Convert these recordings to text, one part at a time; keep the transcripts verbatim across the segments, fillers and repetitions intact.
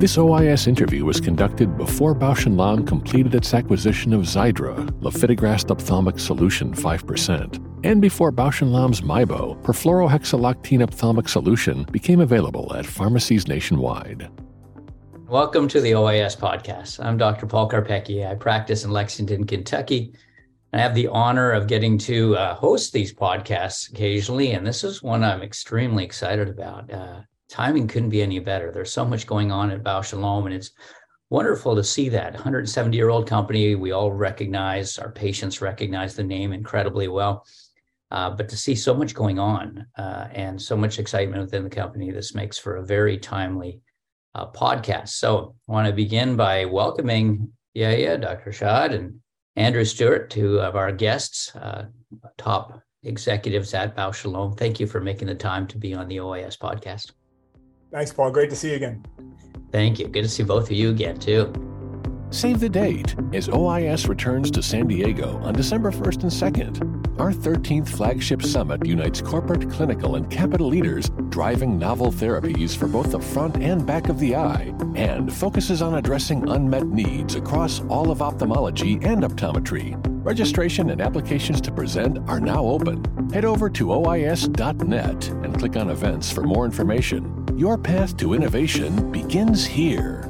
This O I S interview was conducted before Bausch and Lomb completed its acquisition of Xiidra, lifitegrast ophthalmic solution five percent, and before Bausch and Lomb's Mibo, perfluorohexyloctene ophthalmic solution, became available at pharmacies nationwide. Welcome to the O I S podcast. I'm Doctor Paul Karpecki. I practice in Lexington, Kentucky. I have the honor of getting to uh, host these podcasts occasionally, and this is one I'm extremely excited about. Uh, timing couldn't be any better. There's so much going on at Bausch and Lomb, and it's wonderful to see that one hundred seventy-year-old company. We all recognize, our patients recognize the name incredibly well, uh, but to see so much going on uh, and so much excitement within the company, this makes for a very timely uh, podcast. So I want to begin by welcoming Yehia, Doctor Shad, and Andrew Stewart, two of our guests, uh, top executives at Bausch and Lomb. Thank you for making the time to be on the O I S podcast. Thanks, Paul. Great to see you again. Thank you. Good to see both of you again, too. Save the date as O I S returns to San Diego on December first and second. Our thirteenth flagship summit unites corporate, clinical, and capital leaders driving novel therapies for both the front and back of the eye and focuses on addressing unmet needs across all of ophthalmology and optometry. Registration and applications to present are now open. Head over to O I S dot net and click on events for more information. Your path to innovation begins here.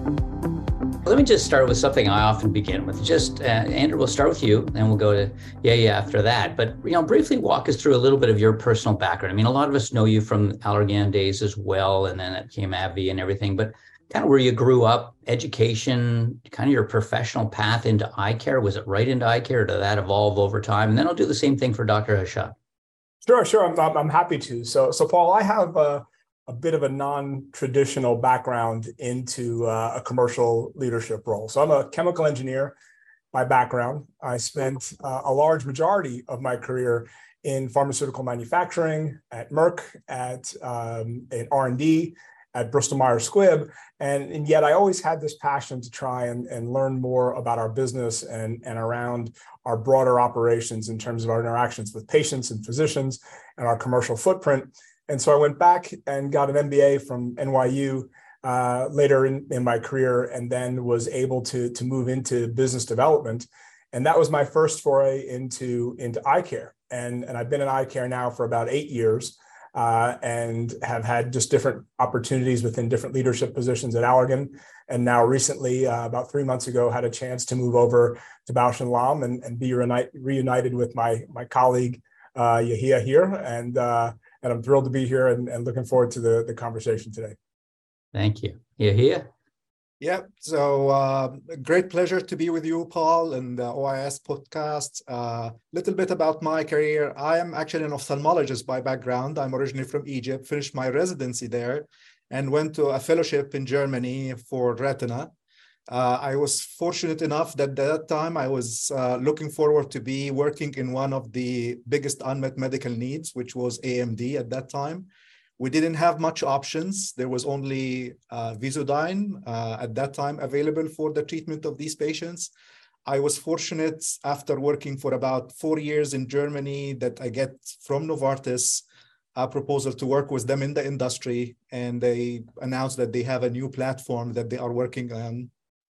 Let me just start with something I often begin with. Just, uh, Andrew, we'll start with you, and we'll go to Yehia after that. But, you know, briefly walk us through a little bit of your personal background. I mean, a lot of us know you from Allergan days as well, and then it came AbbVie and everything. But kind of where you grew up, education, kind of your professional path into eye care. Was it right into eye care, or did that evolve over time? And then I'll do the same thing for Doctor Hashad. Sure, sure. I'm, I'm happy to. So, so Paul, I have a, a bit of a non-traditional background into uh, a commercial leadership role. So I'm a chemical engineer by background. I spent uh, a large majority of my career in pharmaceutical manufacturing at Merck, at um, in R and D, at Bristol Myers Squibb. And, and yet I always had this passion to try and, and learn more about our business and, and around our broader operations in terms of our interactions with patients and physicians and our commercial footprint. And so I went back and got an M B A from N Y U uh, later in, in my career, and then was able to, to move into business development. And that was my first foray into, into eye care. And, and I've been in eye care now for about eight years. Uh, and have had just different opportunities within different leadership positions at Allergan. And now recently, uh, about three months ago, had a chance to move over to Bausch and Lomb and, and be reunite, reunited with my, my colleague, uh, Yehia here. And, uh, and I'm thrilled to be here and, and looking forward to the, the conversation today. Thank you. Yehia? Yeah, so uh, great pleasure to be with you, Paul, and the O I S podcast. A uh, little bit about my career. I am actually an ophthalmologist by background. I'm originally from Egypt, finished my residency there, and went to a fellowship in Germany for retina. Uh, I was fortunate enough that at that time I was uh, looking forward to be working in one of the biggest unmet medical needs, which was A M D at that time. We didn't have much options. There was only uh, Visudyne uh, at that time available for the treatment of these patients. I was fortunate after working for about four years in Germany that I get from Novartis a proposal to work with them in the industry. And they announced that they have a new platform that they are working on.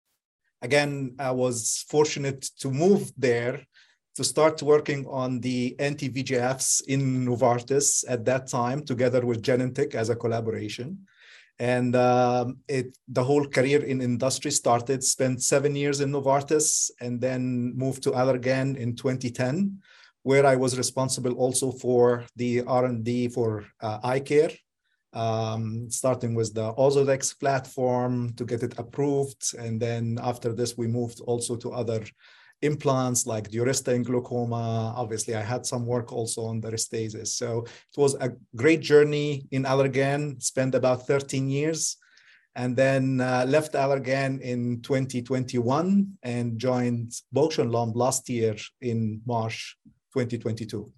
Again, I was fortunate to move there to start working on the anti-V E G Fs in Novartis at that time, together with Genentech as a collaboration. And um, it, the whole career in industry started, spent seven years in Novartis, and then moved to Allergan in twenty ten, where I was responsible also for the R and D for uh, eye care, um, starting with the Ozurdex platform to get it approved. And then after this, we moved also to other implants like Durysta in glaucoma. Obviously, I had some work also on the Restasis. So it was a great journey in Allergan, spent about thirteen years, and then uh, left Allergan in twenty twenty-one and joined Bausch and Lomb last year in March twenty twenty-two.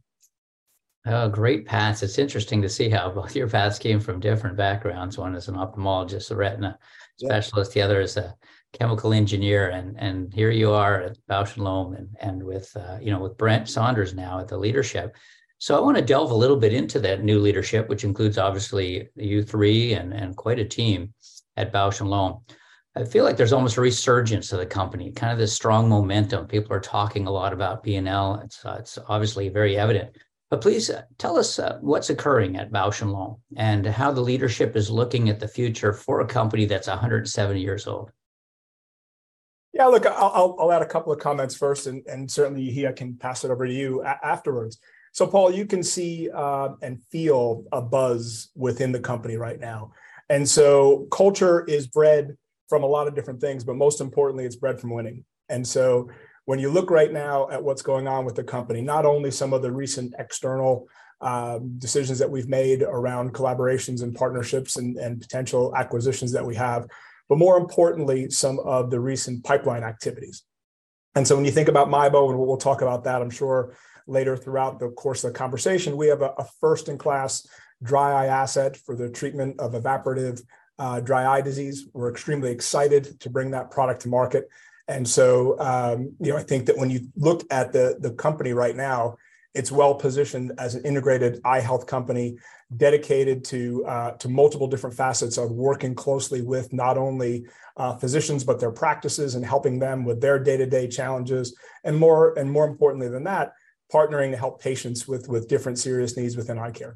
Oh, great paths. It's interesting to see how both your paths came from different backgrounds. One is an ophthalmologist, a retina specialist, yeah. The other is a chemical engineer, and and here you are at Bausch and Lomb, and and with uh, you know with Brent Saunders now at the leadership. So I want to delve a little bit into that new leadership, which includes obviously you three and and quite a team at Bausch and Lomb. I feel like there's almost a resurgence of the company, kind of this strong momentum. People are talking a lot about P and L. It's, uh, it's obviously very evident. But please uh, tell us uh, what's occurring at Bausch and Lomb and how the leadership is looking at the future for a company that's one hundred seventy years old. Yeah, look, I'll, I'll add a couple of comments first, and, and certainly Yehia can pass it over to you a- afterwards. So, Paul, you can see uh, and feel a buzz within the company right now. And so culture is bred from a lot of different things, but most importantly, it's bred from winning. And so when you look right now at what's going on with the company, not only some of the recent external um, decisions that we've made around collaborations and partnerships and, and potential acquisitions that we have, but more importantly, some of the recent pipeline activities. And so when you think about MIEBO, and we'll talk about that, I'm sure, later throughout the course of the conversation, we have a, a first-in-class dry eye asset for the treatment of evaporative uh, dry eye disease. We're extremely excited to bring that product to market. And so, um, you know, I think that when you look at the, the company right now, it's well positioned as an integrated eye health company dedicated to uh, to multiple different facets of working closely with not only uh, physicians, but their practices and helping them with their day-to-day challenges. And more and more importantly than that, partnering to help patients with, with different serious needs within eye care.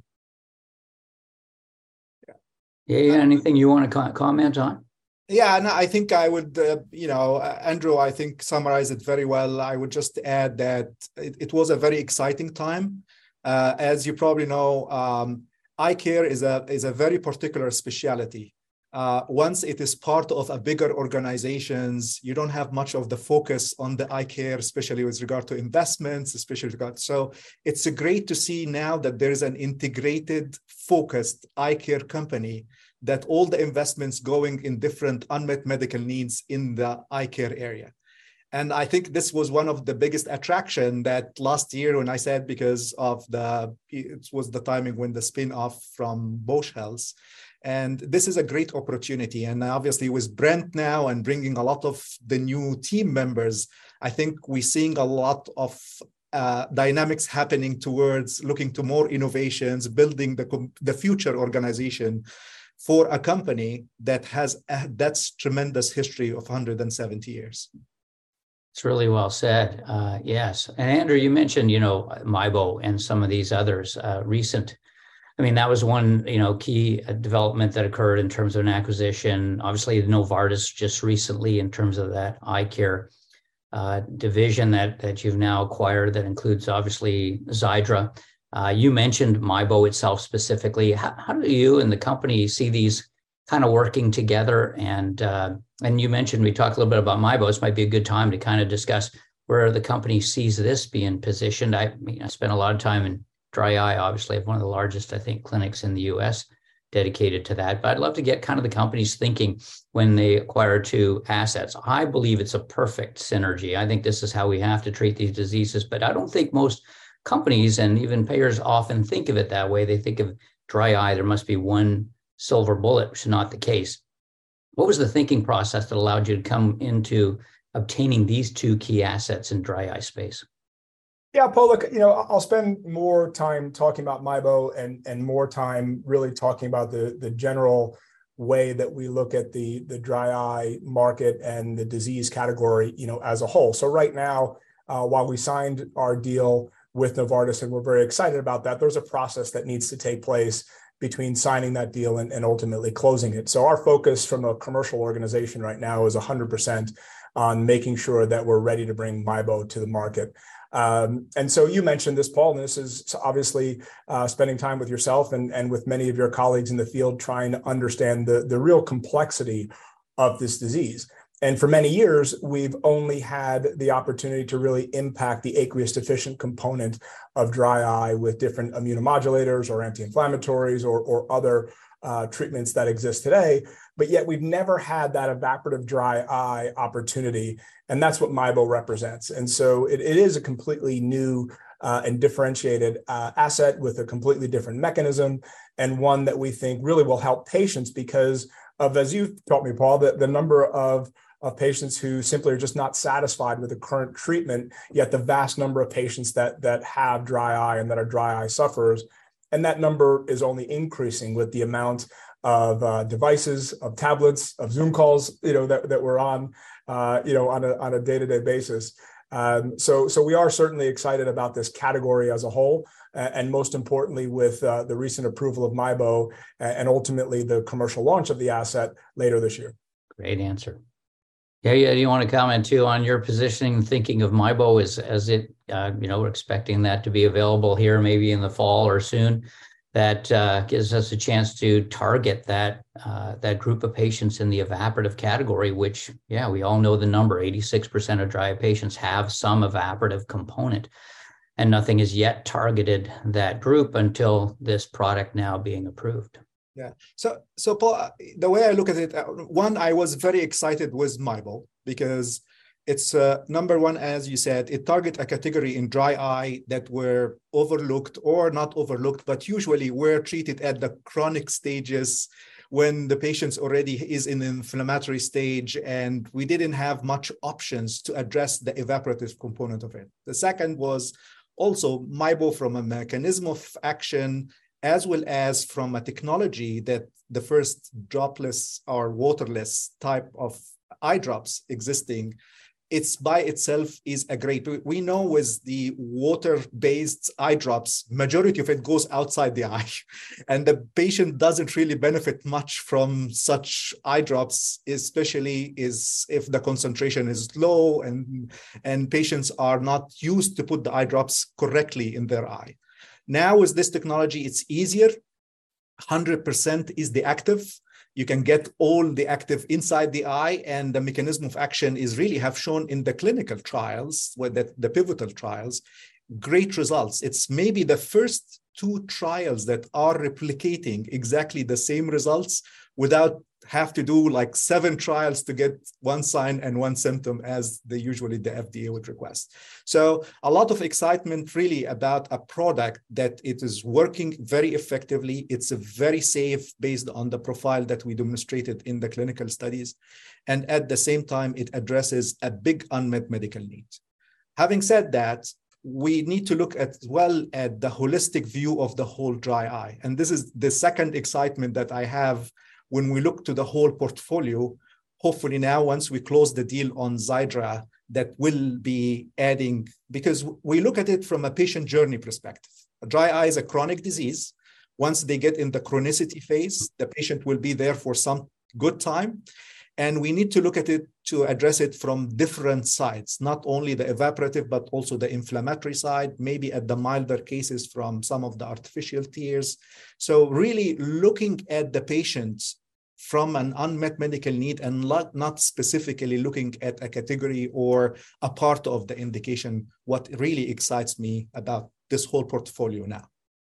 Yeah. Yeah. Anything you want to co- comment on? Yeah, no, I think I would, uh, you know, uh, Andrew, I think summarized it very well. I would just add that it, it was a very exciting time. Uh, as you probably know, um, eye care is a is a very particular specialty. Uh, once it is part of a bigger organizations, you don't have much of the focus on the eye care, especially with regard to investments, especially with regard. So it's great to see now that there is an integrated, focused eye care company, that all the investments going in different unmet medical needs in the eye care area. And I think this was one of the biggest attraction that last year when I said, because of the, it was the timing when the spin-off from Bausch Health. And this is a great opportunity. And obviously with Brent now and bringing a lot of the new team members, I think we're seeing a lot of uh, dynamics happening towards looking to more innovations, building the, the future organization for a company that has a, that's tremendous history of one hundred seventy years. It's really well said. Uh, yes. And Andrew, you mentioned, you know, MIEBO and some of these others uh, recent. I mean, that was one, you know, key development that occurred in terms of an acquisition. Obviously, Novartis just recently in terms of that eye care uh, division that, that you've now acquired that includes obviously Xiidra. Uh, you mentioned MIEBO itself specifically. How, how do you and the company see these kind of working together? And uh, and you mentioned, we talked a little bit about MIEBO. This might be a good time to kind of discuss where the company sees this being positioned. I mean, I spent a lot of time in dry eye, obviously, I have one of the largest, I think, clinics in the U S dedicated to that. But I'd love to get kind of the company's thinking when they acquire two assets. I believe it's a perfect synergy. I think this is how we have to treat these diseases, but I don't think most companies and even payers often think of it that way. They think of dry eye, there must be one silver bullet, which is not the case. What was the thinking process that allowed you to come into obtaining these two key assets in dry eye space? Yeah, Paul, look, you know, I'll spend more time talking about MIEBO and, and more time really talking about the, the general way that we look at the, the dry eye market and the disease category, you know, as a whole. So right now, uh, while we signed our deal with Novartis, and we're very excited about that, there's a process that needs to take place between signing that deal and, and ultimately closing it. So our focus from a commercial organization right now is one hundred percent on making sure that we're ready to bring MIEBO to the market. Um, and so you mentioned this, Paul, and this is obviously uh, spending time with yourself and, and with many of your colleagues in the field trying to understand the, the real complexity of this disease. And for many years, we've only had the opportunity to really impact the aqueous deficient component of dry eye with different immunomodulators or anti-inflammatories or, or other uh, treatments that exist today. But yet we've never had that evaporative dry eye opportunity. And that's what MIEBO represents. And so it, it is a completely new uh, and differentiated uh, asset with a completely different mechanism, and one that we think really will help patients because of, as you've taught me, Paul, the, the number of of patients who simply are just not satisfied with the current treatment, yet the vast number of patients that, that have dry eye and that are dry eye sufferers. And that number is only increasing with the amount of uh, devices, of tablets, of Zoom calls, you know, that, that we're on, uh, you know, on a, on a day-to-day basis. Um, so, so we are certainly excited about this category as a whole, uh, and most importantly, with uh, the recent approval of MIEBO and ultimately the commercial launch of the asset later this year. Great answer. Yeah, yeah. Do you want to comment too on your positioning, thinking of MIEBO as as it, uh, you know, we're expecting that to be available here maybe in the fall or soon. That uh, gives us a chance to target that uh, that group of patients in the evaporative category, which, yeah, we all know the number, eighty-six percent of dry eye patients have some evaporative component, and nothing is yet targeted that group until this product now being approved. Yeah. So, so Paul, the way I look at it, one, I was very excited with MIEBO because it's uh, number one, as you said, it targets a category in dry eye that were overlooked or not overlooked, but usually were treated at the chronic stages when the patient already is in the inflammatory stage, and we didn't have much options to address the evaporative component of it. The second was also MIEBO from a mechanism of action, as well as from a technology that the first dropless or waterless type of eye drops existing. It's by itself is a great, we know with the water-based eye drops, majority of it goes outside the eye, and the patient doesn't really benefit much from such eye drops, especially is if the concentration is low and, and patients are not used to put the eye drops correctly in their eye. Now with this technology, it's easier. one hundred percent is the active. You can get all the active inside the eye, and the mechanism of action is really have shown in the clinical trials, with the, the pivotal trials, great results. It's maybe the first two trials that are replicating exactly the same results without have to do like seven trials to get one sign and one symptom as they usually the F D A would request. So a lot of excitement really about a product that it is working very effectively. It's a very safe based on the profile that we demonstrated in the clinical studies. And at the same time, it addresses a big unmet medical need. Having said that, we need to look at well at the holistic view of the whole dry eye. And this is the second excitement that I have when we look to the whole portfolio. Hopefully now, once we close the deal on Xiidra, that will be adding, because we look at it from a patient journey perspective. Dry eye is a chronic disease. Once they get in the chronicity phase, the patient will be there for some good time. And we need to look at it to address it from different sides, not only the evaporative, but also the inflammatory side, maybe at the milder cases from some of the artificial tears. So really looking at the patients from an unmet medical need and not, not specifically looking at a category or a part of the indication, what really excites me about this whole portfolio now.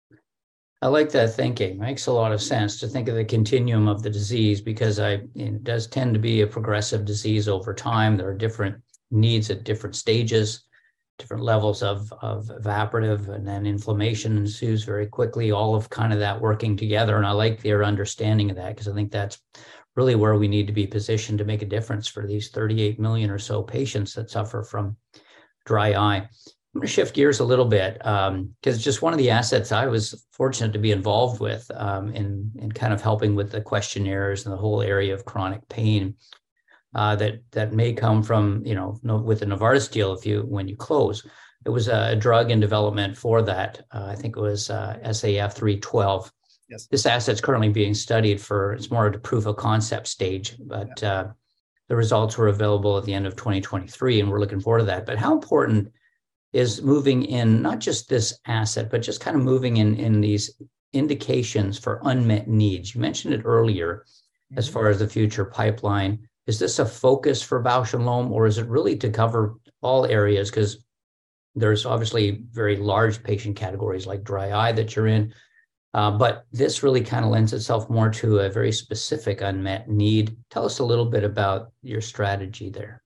I like that thinking. Makes a lot of sense to think of the continuum of the disease, because I, it does tend to be a progressive disease over time. There are different needs at different stages, different levels of, of evaporative, and then inflammation ensues very quickly, all of kind of that working together. And I like their understanding of that, because I think that's really where we need to be positioned to make a difference for these thirty-eight million or so patients that suffer from dry eye. I'm going to shift gears a little bit, because um, just one of the assets I was fortunate to be involved with um, in, in kind of helping with the questionnaires and the whole area of chronic pain uh, that that may come from, you know, no, with the Novartis deal, if you when you close. It was a drug in development for that. Uh, I think it was uh, S A F three twelve. Yes. This asset's currently being studied for, it's more at a proof of concept stage, but yeah. uh, the results were available at the end of twenty twenty-three, and we're looking forward to that. But how important is moving in, not just this asset, but just kind of moving in, in these indications for unmet needs? You mentioned it earlier, mm-hmm. as far as the future pipeline. Is this a focus for Bausch and Lomb, or is it really to cover all areas? Because there's obviously very large patient categories like dry eye that you're in, uh, but this really kind of lends itself more to a very specific unmet need. Tell us a little bit about your strategy there.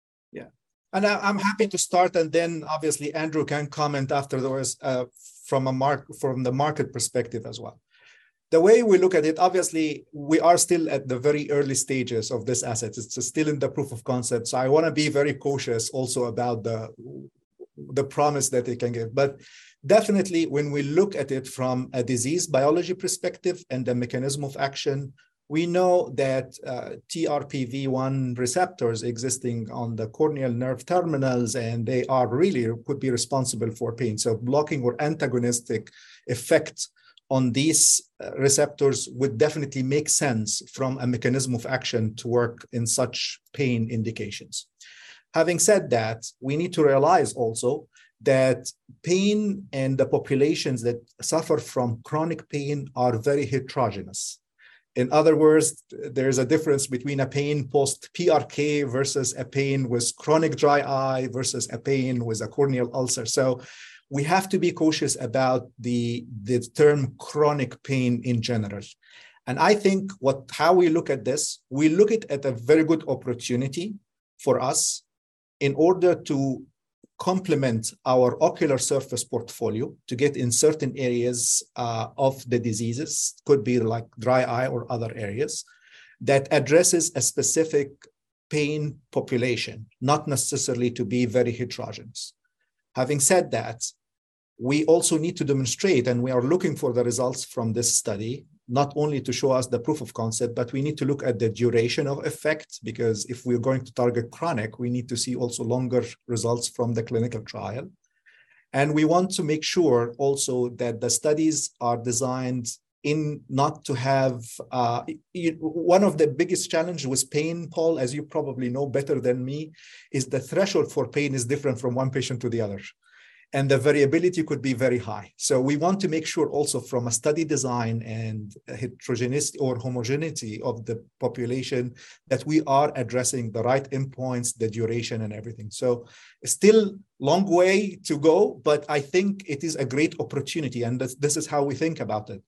And I'm happy to start, and then obviously Andrew can comment afterwards uh, from a mark from the market perspective as well. The way we look at it, obviously, we are still at the very early stages of this asset. It's still in the proof of concept. So I want to be very cautious also about the the promise that they can give. But definitely, when we look at it from a disease biology perspective and the mechanism of action, we know that uh, T R P V one receptors existing on the corneal nerve terminals, and they are really could be responsible for pain. So blocking or antagonistic effect on these receptors would definitely make sense from a mechanism of action to work in such pain indications. Having said that, we need to realize also that pain and the populations that suffer from chronic pain are very heterogeneous. In other words, there's a difference between a pain post-P R K versus a pain with chronic dry eye versus a pain with a corneal ulcer. So we have to be cautious about the, the term chronic pain in general. And I think what how we look at this, we look at, at a very good opportunity for us in order to complement our ocular surface portfolio to get in certain areas uh, of the diseases, could be like dry eye or other areas, that addresses a specific pain population, not necessarily to be very heterogeneous. Having said that, we also need to demonstrate, and we are looking for the results from this study, not only to show us the proof of concept, but we need to look at the duration of effect, because if we're going to target chronic, we need to see also longer results from the clinical trial. And we want to make sure also that the studies are designed in not to have, uh, one of the biggest challenges with pain, Paul, as you probably know better than me, is the threshold for pain is different from one patient to the other. And the variability could be very high. So we want to make sure also from a study design and heterogeneity or homogeneity of the population that we are addressing the right endpoints, the duration and everything. So still long way to go, but I think it is a great opportunity. And this, this is how we think about it.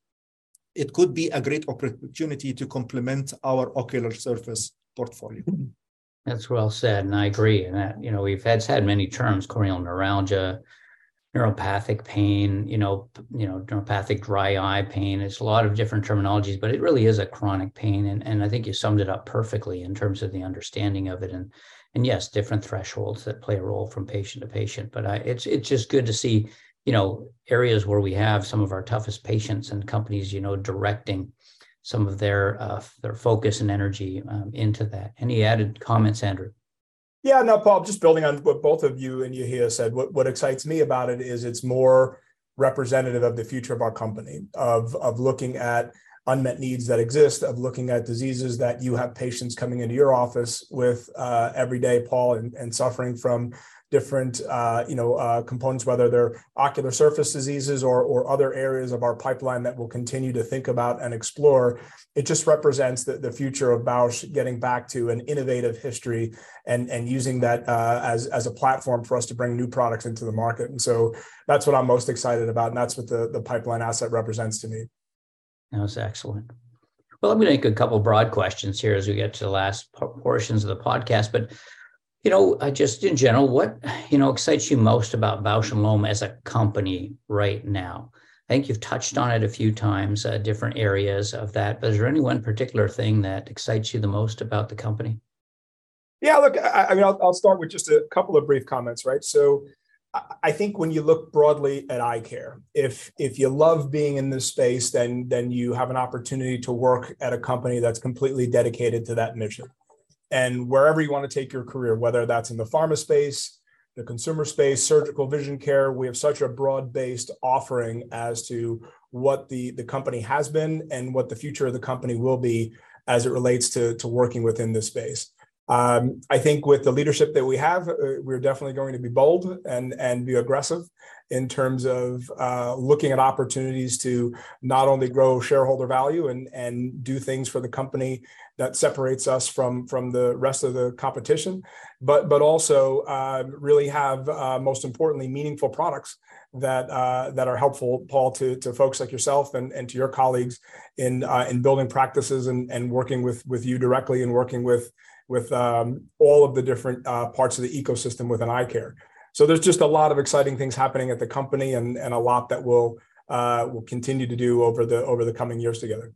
It could be a great opportunity to complement our ocular surface portfolio. That's well said, and I agree. And that, you know, we've had, had many terms: corneal neuralgia, neuropathic pain, you know, you know, neuropathic dry eye pain. It's a lot of different terminologies, but it really is a chronic pain. And, and I think you summed it up perfectly in terms of the understanding of it. And, and yes, different thresholds that play a role from patient to patient. But I, it's, it's just good to see, you know, areas where we have some of our toughest patients and companies, you know, directing some of their, uh, their focus and energy um, into that. Any added comments, Andrew? Yeah, no, Paul, just building on what both of you and Yehia said, what, what excites me about it is it's more representative of the future of our company, of, of looking at unmet needs that exist, of looking at diseases that you have patients coming into your office with uh, every day, Paul, and, and suffering from different uh, you know, uh, components, whether they're ocular surface diseases or, or other areas of our pipeline that we'll continue to think about and explore. It just represents the, the future of Bausch getting back to an innovative history and, and using that uh, as, as a platform for us to bring new products into the market. And so that's what I'm most excited about. And that's what the, the pipeline asset represents to me. That was excellent. Well, I'm going to make a couple broad questions here as we get to the last portions of the podcast. But you know, uh, just in general, what, you know, excites you most about Bausch and Lomb as a company right now? I think you've touched on it a few times, uh, different areas of that, but is there any one particular thing that excites you the most about the company? Yeah, look, I, I mean, I'll, I'll start with just a couple of brief comments, right? So I think when you look broadly at eye care, if if you love being in this space, then, then you have an opportunity to work at a company that's completely dedicated to that mission. And wherever you want to take your career, whether that's in the pharma space, the consumer space, surgical vision care, we have such a broad-based offering as to what the, the company has been and what the future of the company will be as it relates to, to working within this space. Um, I think with the leadership that we have, uh, we're definitely going to be bold and, and be aggressive in terms of uh, looking at opportunities to not only grow shareholder value and, and do things for the company that separates us from, from the rest of the competition, but, but also uh, really have, uh, most importantly, meaningful products that uh, that are helpful, Paul, to, to folks like yourself and, and to your colleagues in uh, in building practices and, and working with, with you directly and working with with um, all of the different uh, parts of the ecosystem within eye care. So there's just a lot of exciting things happening at the company and, and a lot that we'll, uh, we'll continue to do over the over the coming years together.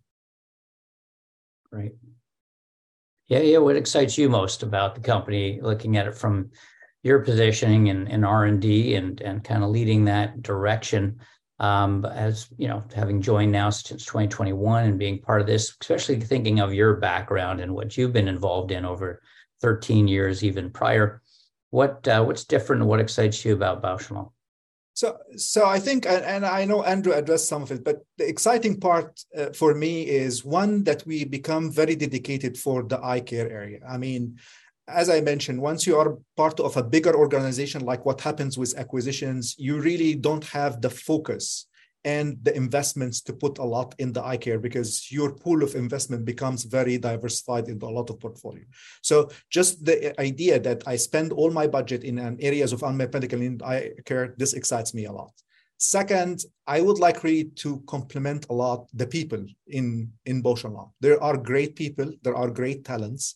Great. Yeah, yeah. What excites you most about the company, looking at it from, your positioning in, in R and D and, and kind of leading that direction. Um, as you know, having joined now since twenty twenty-one and being part of this, especially thinking of your background and what you've been involved in over thirteen years, even prior, what uh, what's different and what excites you about Bausch and Lomb? So, so I think, and, and I know Andrew addressed some of it, but the exciting part uh, for me is one that we become very dedicated for the eye care area. I mean, as I mentioned, once you are part of a bigger organization, like what happens with acquisitions, you really don't have the focus and the investments to put a lot in the eye care because your pool of investment becomes very diversified into a lot of portfolio. So just the idea that I spend all my budget in an areas of unmet medical need eye care, this excites me a lot. Second, I would like really to compliment a lot the people in, in Bausch and Lomb. There are great people, there are great talents.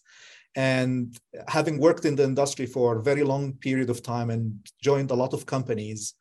And having worked in the industry for a very long period of time and joined a lot of companies,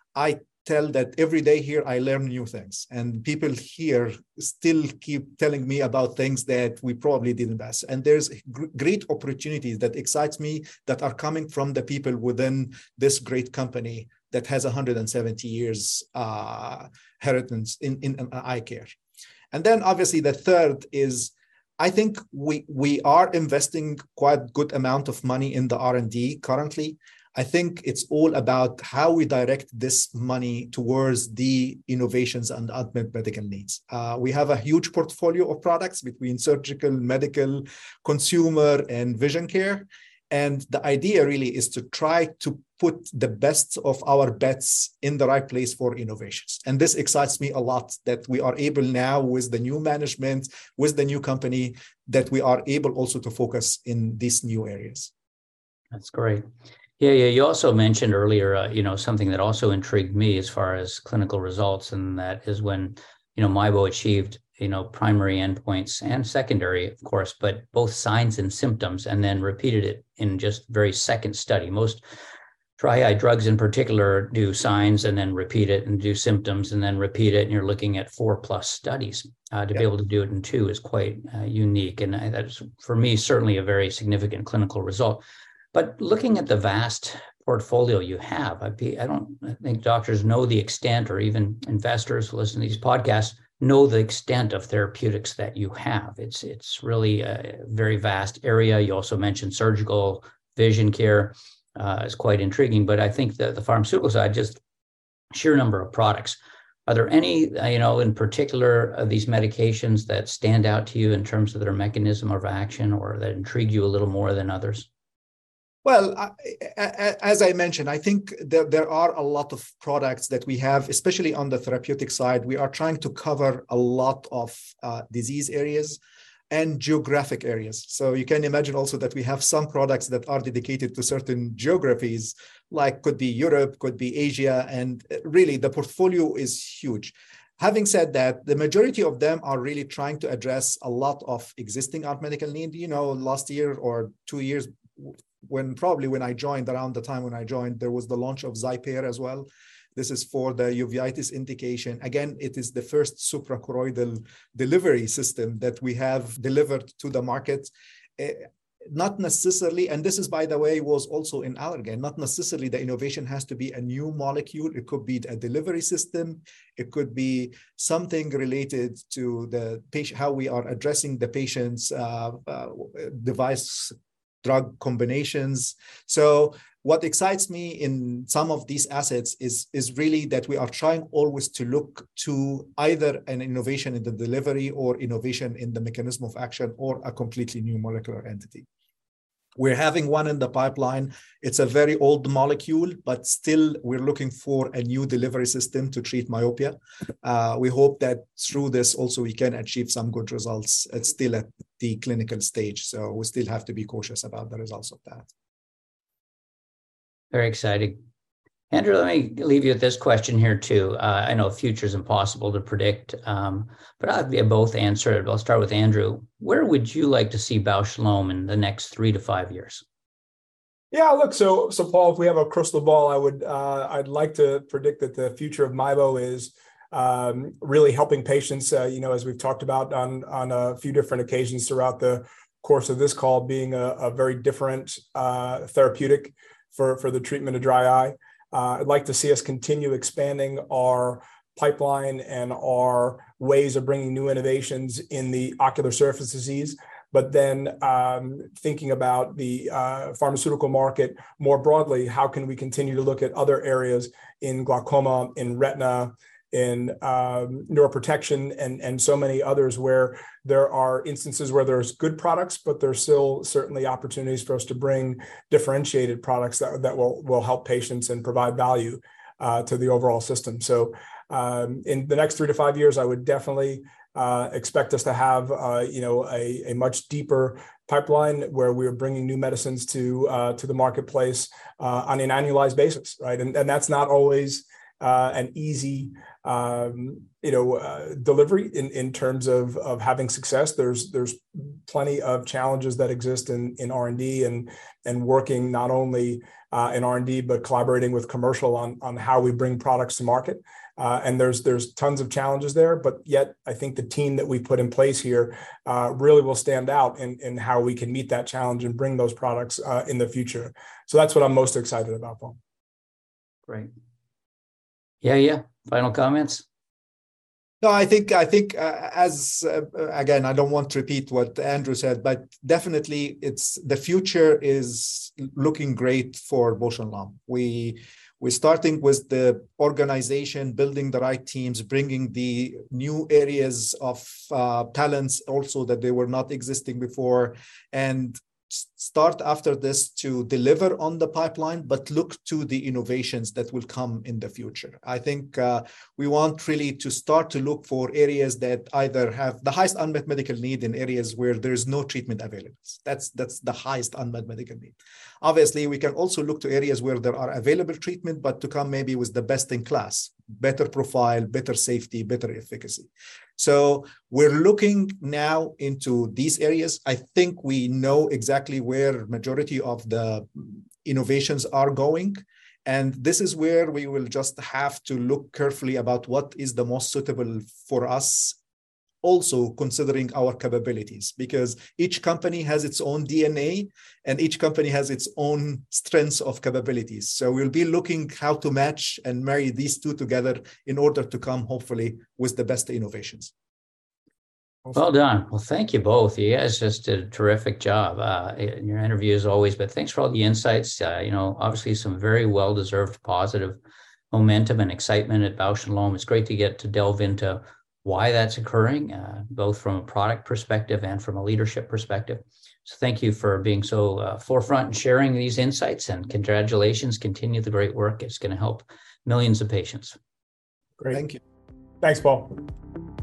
I tell that every day here I learn new things, and people here still keep telling me about things that we probably didn't ask. And there's great opportunities that excites me that are coming from the people within this great company that has one hundred seventy years uh, heritage in, in, in eye care. And then obviously the third is, I think we we are investing quite good amount of money in the R and D currently. I think it's all about how we direct this money towards the innovations and unmet medical needs. Uh, we have a huge portfolio of products between surgical, medical, consumer, and vision care. And the idea really is to try to put the best of our bets in the right place for innovations. And this excites me a lot that we are able now with the new management, with the new company, that we are able also to focus in these new areas. That's great. Yeah, yeah. You also mentioned earlier, uh, you know, something that also intrigued me as far as clinical results, and that is when, you know, MIEBO achieved, you know, primary endpoints and secondary, of course, but both signs and symptoms, and then repeated it in just very second study. Most dry eye drugs in particular do signs and then repeat it, and do symptoms and then repeat it. And you're looking at four plus studies. Uh, to yep. be able to do it in two is quite uh, unique. And I, that's, for me, certainly a very significant clinical result. But looking at the vast portfolio you have, I, be, I don't I think doctors know the extent, or even investors who listen to these podcasts know the extent of therapeutics that you have. It's it's really a very vast area. You also mentioned surgical, vision care uh, is quite intriguing. But I think that the pharmaceutical side, just sheer number of products. Are there any, uh, you know, in particular, uh, these medications that stand out to you in terms of their mechanism of action, or that intrigue you a little more than others? Well, I, as I mentioned, I think there, there are a lot of products that we have, especially on the therapeutic side. We are trying to cover a lot of uh, disease areas and geographic areas. So you can imagine also that we have some products that are dedicated to certain geographies, like could be Europe, could be Asia, and really the portfolio is huge. Having said that, the majority of them are really trying to address a lot of existing unmet medical need. You know, last year or two years, when probably when I joined, around the time when I joined, there was the launch of XIPERE as well. This is for the uveitis indication. Again, it is the first suprachoroidal delivery system that we have delivered to the market. Uh, not necessarily, and this is, by the way, was also in Allergan, not necessarily the innovation has to be a new molecule. It could be a delivery system. It could be something related to the patient, how we are addressing the patient's uh, uh, device drug combinations. So what excites me in some of these assets is, is really that we are trying always to look to either an innovation in the delivery or innovation in the mechanism of action or a completely new molecular entity. We're having one in the pipeline. It's a very old molecule, but still we're looking for a new delivery system to treat myopia. Uh, we hope that through this also we can achieve some good results. It's still at the clinical stage, so we still have to be cautious about the results of that. Very exciting. Andrew, let me leave you with this question here too. Uh, I know future is impossible to predict, um, but I'll be both answer it. I'll start with Andrew. Where would you like to see Bausch and Lomb in the next three to five years? Yeah, look, so so Paul, if we have a crystal ball, I would uh, I'd like to predict that the future of MIEBO is um, really helping patients. Uh, you know, as we've talked about on on a few different occasions throughout the course of this call, being a, a very different uh, therapeutic for, for the treatment of dry eye. Uh, I'd like to see us continue expanding our pipeline and our ways of bringing new innovations in the ocular surface disease, but then um, thinking about the uh, pharmaceutical market more broadly. How can we continue to look at other areas in glaucoma, in retina, in um, neuroprotection, and, and so many others where there are instances where there's good products, but there's still certainly opportunities for us to bring differentiated products that, that will, will help patients and provide value uh, to the overall system. So um, in the next three to five years, I would definitely uh, expect us to have uh, you know, a, a much deeper pipeline where we're bringing new medicines to, uh, to the marketplace uh, on an annualized basis, right? And, and that's not always Uh, an easy, um, you know, uh, delivery in, in terms of, of having success. There's there's plenty of challenges that exist in, in R and D and and working not only uh, in R and D but collaborating with commercial on, on how we bring products to market. Uh, and there's there's tons of challenges there, but yet I think the team that we put in place here uh, really will stand out in, in how we can meet that challenge and bring those products uh, in the future. So that's what I'm most excited about, Paul. Great. Yeah, yeah. Final comments? No, I think I think uh, as uh, again, I don't want to repeat what Andrew said, but definitely, it's the future is looking great for Bausch and Lomb. We we're starting with the organization, building the right teams, bringing the new areas of uh, talents also that they were not existing before, and start after this to deliver on the pipeline, but look to the innovations that will come in the future. I think uh, we want really to start to look for areas that either have the highest unmet medical need in areas where there is no treatment available. That's, that's the highest unmet medical need. Obviously, we can also look to areas where there are available treatment, but to come maybe with the best in class, better profile, better safety, better efficacy. So we're looking now into these areas. I think we know exactly where majority of the innovations are going. And this is where we will just have to look carefully about what is the most suitable for us, also considering our capabilities, because each company has its own D N A and each company has its own strengths of capabilities. So we'll be looking how to match and marry these two together in order to come hopefully with the best innovations. Well done. Well, thank you both. You guys just did a terrific job uh, in your interview as always, but thanks for all the insights. Uh, you know, obviously some very well-deserved positive momentum and excitement at Bausch and Lomb. It's great to get to delve into why that's occurring, uh, both from a product perspective and from a leadership perspective. So thank you for being so uh, forefront and sharing these insights, and congratulations. Continue the great work. It's going to help millions of patients. Great. Thank you. Thanks, Paul.